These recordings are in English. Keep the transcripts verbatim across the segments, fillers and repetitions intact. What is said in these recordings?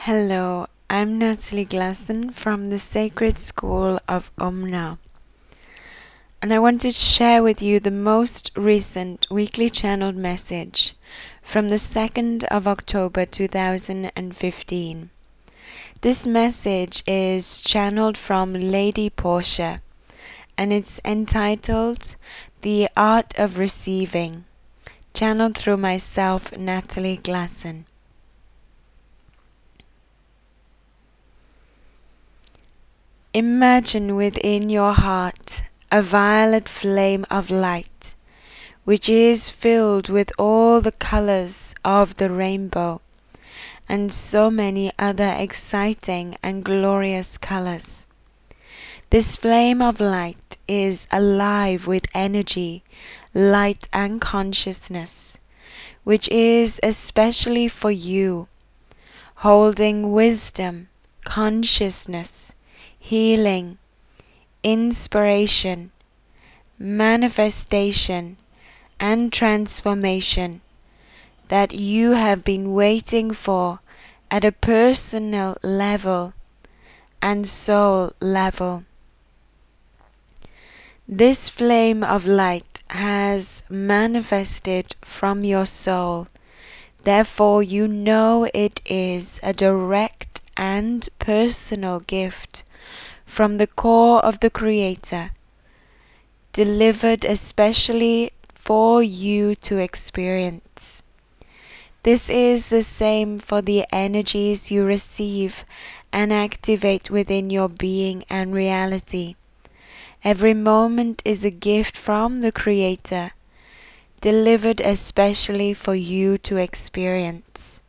Hello, I'm Natalie Glasson from the Sacred School of Omna, and I wanted to share with you the most recent weekly channeled message from the second of October two thousand fifteen. This message is channeled from Lady Portia, and it's entitled The Art of Receiving, channeled through myself, Natalie Glasson. Imagine within your heart a violet flame of light, which is filled with all the colors of the rainbow and so many other exciting and glorious colors. This flame of light is alive with energy, light and consciousness, which is especially for you, holding wisdom, consciousness, healing, inspiration, manifestation, and transformation that you have been waiting for at a personal level and soul level. This flame of light has manifested from your soul, therefore you know it is a direct and personal gift from the core of the Creator, delivered especially for you to experience. This is the same for the energies you receive and activate within your being and reality. Every moment is a gift from the Creator, delivered especially for you to experience.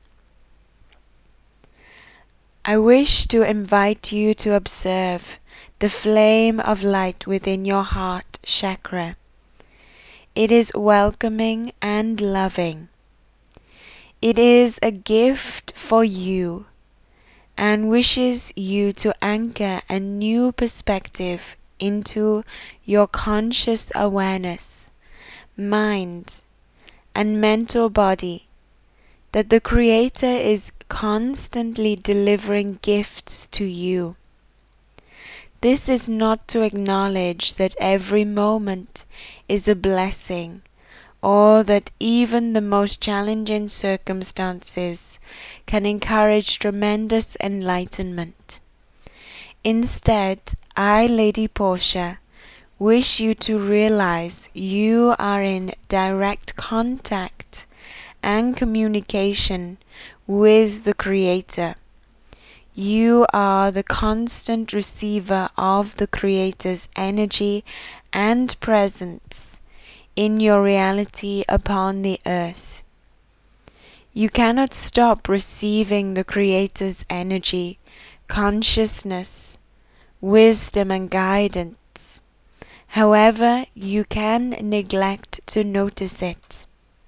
I wish to invite you to observe the flame of light within your heart chakra. It is welcoming and loving. It is a gift for you and wishes you to anchor a new perspective into your conscious awareness, mind, and mental body, that the Creator is constantly delivering gifts to you. This is not to acknowledge that every moment is a blessing, or that even the most challenging circumstances can encourage tremendous enlightenment. Instead, I, Lady Portia, wish you to realize you are in direct contact and communication with the Creator. You are the constant receiver of the Creator's energy and presence in your reality upon the earth. You cannot stop receiving the Creator's energy, consciousness, wisdom, and guidance. However, you can neglect to notice it.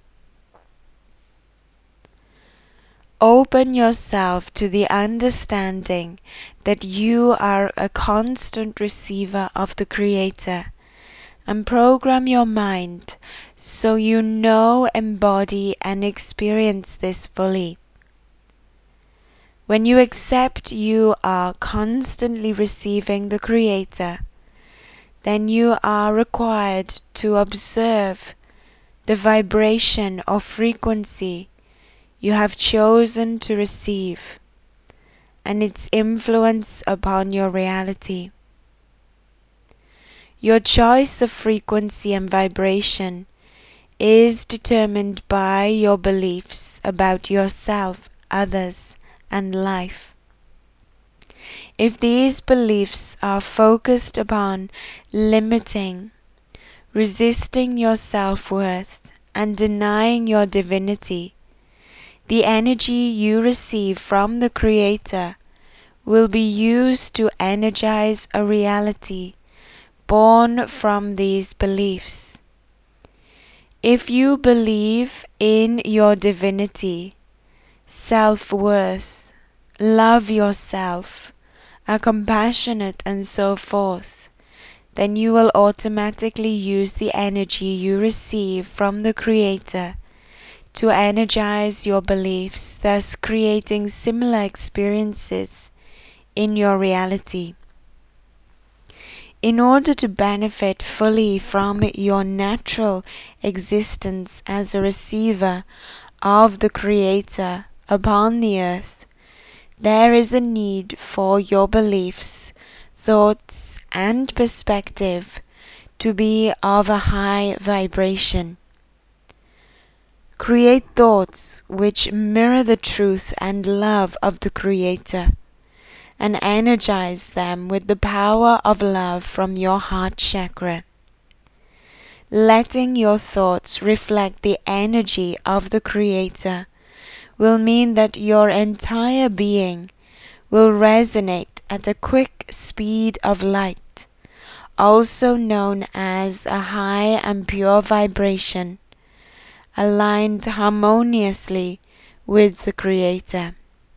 Open yourself to the understanding that you are a constant receiver of the Creator, and program your mind so you know, embody, and experience this fully. When you accept you are constantly receiving the Creator, then you are required to observe the vibration or frequency you have chosen to receive and its influence upon your reality. Your choice of frequency and vibration is determined by your beliefs about yourself, others, and life. If these beliefs are focused upon limiting, resisting your self-worth, and denying your divinity, the energy you receive from the Creator will be used to energize a reality born from these beliefs. If you believe in your divinity, self-worth, love yourself, are compassionate, and so forth, then you will automatically use the energy you receive from the Creator to energize your beliefs, thus creating similar experiences in your reality. In order to benefit fully from your natural existence as a receiver of the Creator upon the earth, there is a need for your beliefs, thoughts, and perspective to be of a high vibration. Create thoughts which mirror the truth and love of the Creator, and energize them with the power of love from your heart chakra. Letting your thoughts reflect the energy of the Creator will mean that your entire being will resonate at a quick speed of light, also known as a high and pure vibration, aligned harmoniously with the Creator.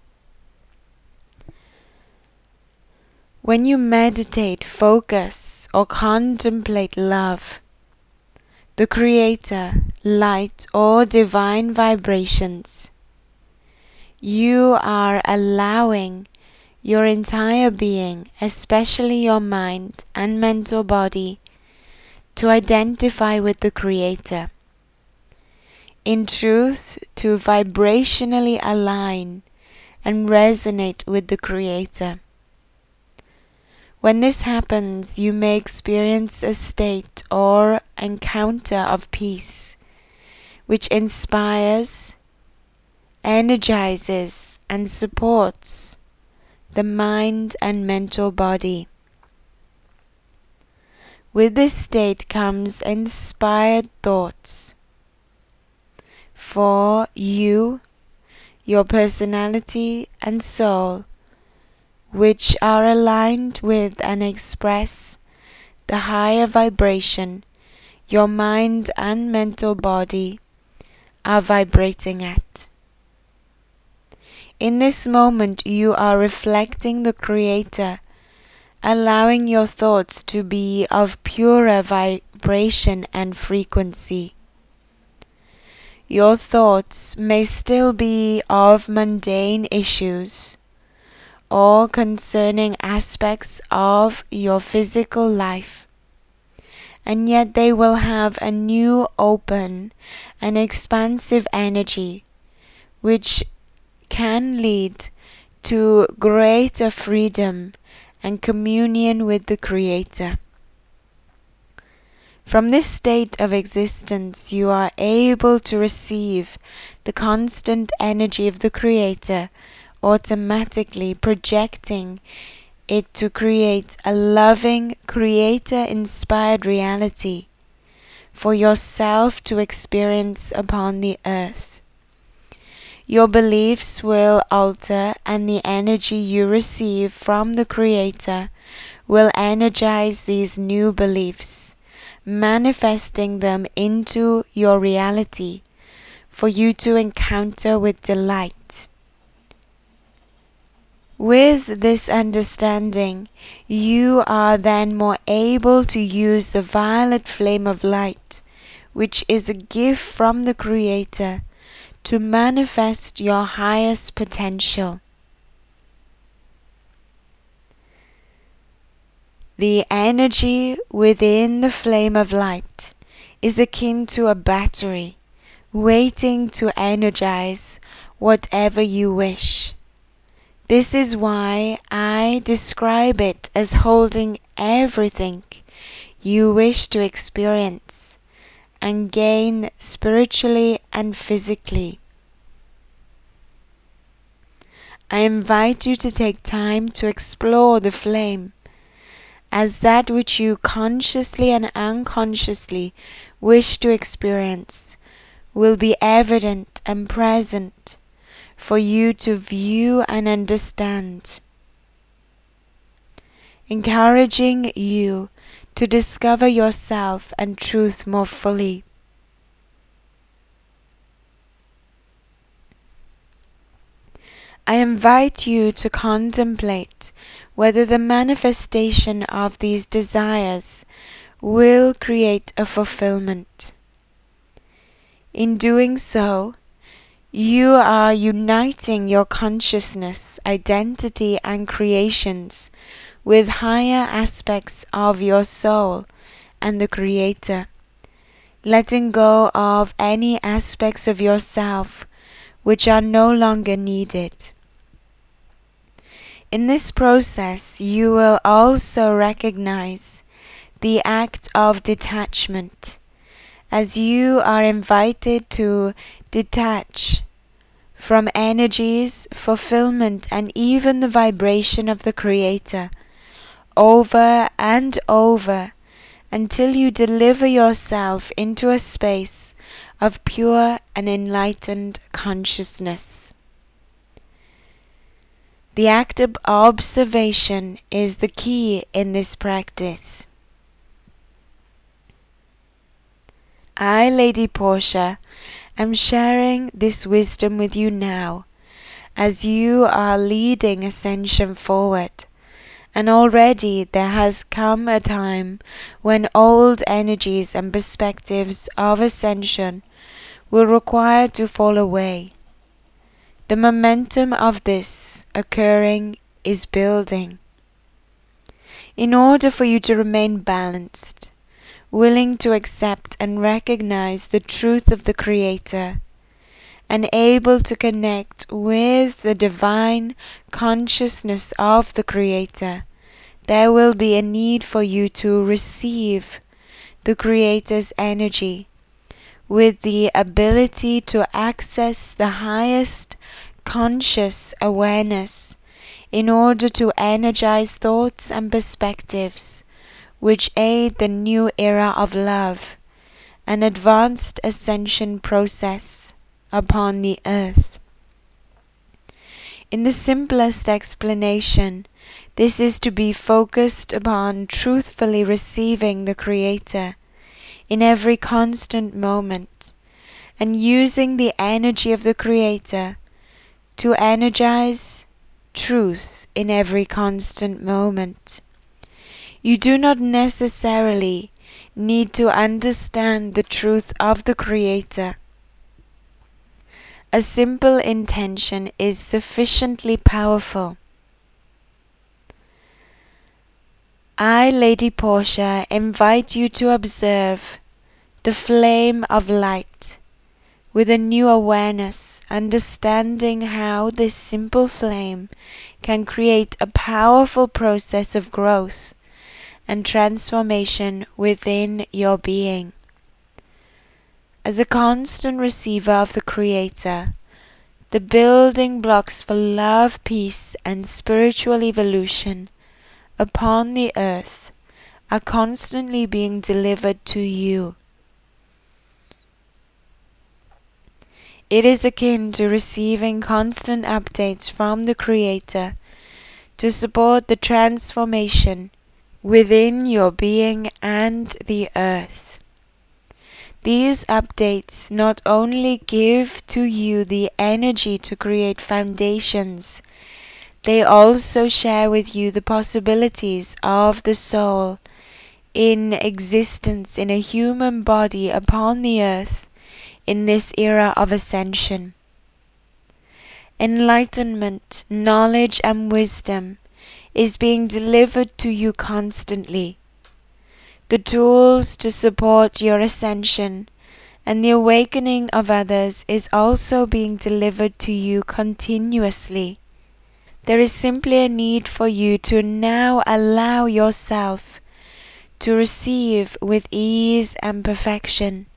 When you meditate, focus, or contemplate love, the Creator, light, or divine vibrations, you are allowing your entire being, especially your mind and mental body, to identify with the Creator. In truth, to vibrationally align and resonate with the Creator. When this happens, you may experience a state or encounter of peace, which inspires, energizes, and supports the mind and mental body. With this state comes inspired thoughts for you, your personality and soul, which are aligned with and express the higher vibration your mind and mental body are vibrating at. In this moment you are reflecting the Creator, allowing your thoughts to be of purer vibration and frequency. Your thoughts may still be of mundane issues or concerning aspects of your physical life, and yet they will have a new, open, and expansive energy which can lead to greater freedom and communion with the Creator. From this state of existence you are able to receive the constant energy of the Creator, automatically projecting it to create a loving, Creator-inspired reality for yourself to experience upon the earth. Your beliefs will alter, and the energy you receive from the Creator will energize these new beliefs, manifesting them into your reality for you to encounter with delight. With this understanding, you are then more able to use the violet flame of light, which is a gift from the Creator, to manifest your highest potential. The energy within the flame of light is akin to a battery, waiting to energize whatever you wish. This is why I describe it as holding everything you wish to experience and gain spiritually and physically. I invite you to take time to explore the flame as that which you consciously and unconsciously wish to experience will be evident and present for you to view and understand, encouraging you to discover yourself and truth more fully. I invite you to contemplate whether the manifestation of these desires will create a fulfillment. In doing so, You are uniting your consciousness, identity, and creations with higher aspects of your soul and the Creator, letting go of any aspects of yourself which are no longer needed. In this process, you will also recognize the act of detachment, as you are invited to detach from energies, fulfillment, and even the vibration of the Creator, over and over, until you deliver yourself into a space of pure and enlightened consciousness. The act of observation is the key in this practice. I, Lady Portia, am sharing this wisdom with you now, as you are leading ascension forward, and already there has come a time when old energies and perspectives of ascension will require to fall away. The momentum of this occurring is building. In order for you to remain balanced, willing to accept and recognize the truth of the Creator, and able to connect with the divine consciousness of the Creator, there will be a need for you to receive the Creator's energy with the ability to access the highest conscious awareness in order to energize thoughts and perspectives which aid the new era of love, an advanced ascension process upon the earth. In the simplest explanation, this is to be focused upon truthfully receiving the Creator in every constant moment, and using the energy of the Creator to energize truth in every constant moment. You do not necessarily need to understand the truth of the Creator. A simple intention is sufficiently powerful. I, Lady Portia, invite you to observe the flame of light with a new awareness, understanding how this simple flame can create a powerful process of growth and transformation within your being. As a constant receiver of the Creator, the building blocks for love, peace, and spiritual evolution upon the earth are constantly being delivered to you. It is akin to receiving constant updates from the Creator to support the transformation within your being and the earth. These updates not only give to you the energy to create foundations, they also share with you the possibilities of the soul in existence in a human body upon the earth in this era of ascension. Enlightenment, knowledge, and wisdom is being delivered to you constantly. The tools to support your ascension and the awakening of others is also being delivered to you continuously. There is simply a need for you to now allow yourself to receive with ease and perfection.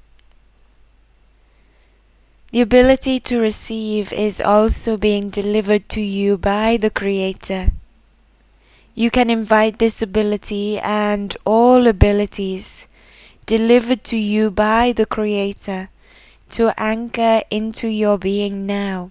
The ability to receive is also being delivered to you by the Creator. You can invite this ability and all abilities delivered to you by the Creator to anchor into your being now.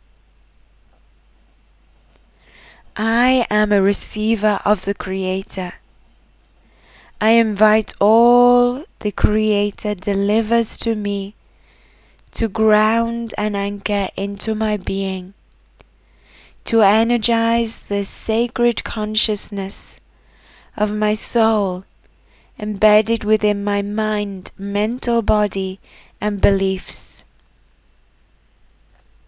I am a receiver of the Creator. I invite all the Creator delivers to me to ground and anchor into my being, to energize the sacred consciousness of my soul embedded within my mind, mental body, and beliefs.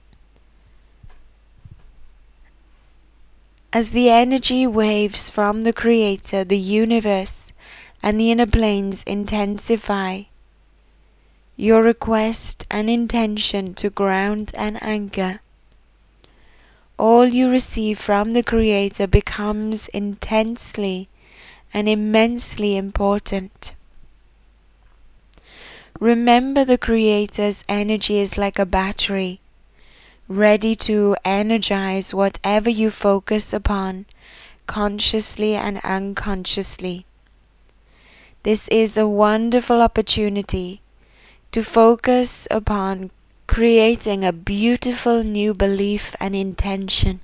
As the energy waves from the Creator, the universe, and the inner planes intensify, your request and intention to ground and anchor, all you receive from the Creator becomes intensely and immensely important. Remember, the Creator's energy is like a battery, ready to energize whatever you focus upon, consciously and unconsciously. This is a wonderful opportunity to focus upon creating a beautiful new belief and intention.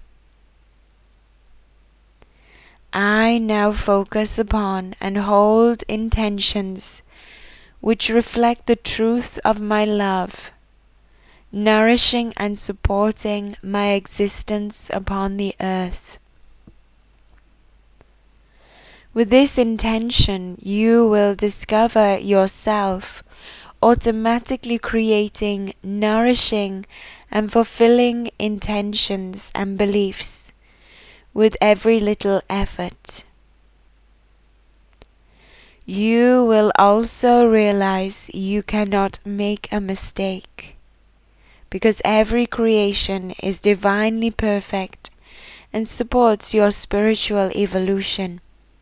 I now focus upon and hold intentions which reflect the truth of my love, nourishing and supporting my existence upon the earth. With this intention, you will discover yourself automatically creating nourishing and fulfilling intentions and beliefs with every little effort. You will also realize you cannot make a mistake, because every creation is divinely perfect and supports your spiritual evolution.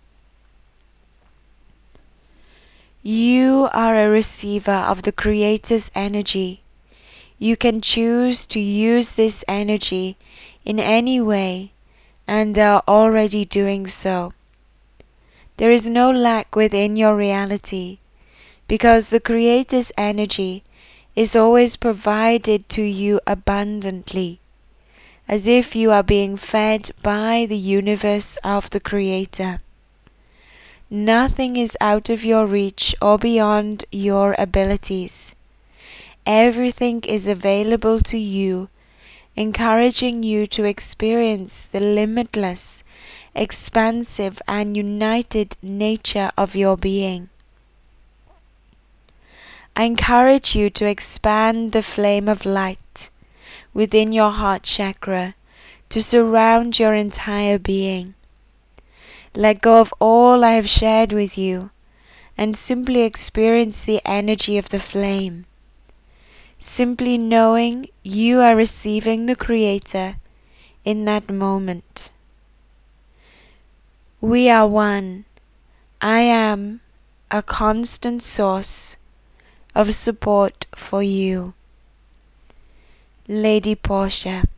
You are a receiver of the Creator's energy. You can choose to use this energy in any way and are already doing so. There is no lack within your reality, because the Creator's energy is always provided to you abundantly, as if you are being fed by the universe of the Creator. Nothing is out of your reach or beyond your abilities. Everything is available to you, encouraging you to experience the limitless, expansive, and united nature of your being. I encourage you to expand the flame of light within your heart chakra to surround your entire being. Let go of all I have shared with you and simply experience the energy of the flame, simply knowing you are receiving the Creator in that moment. We are one. I am a constant source of support for you. Lady Portia.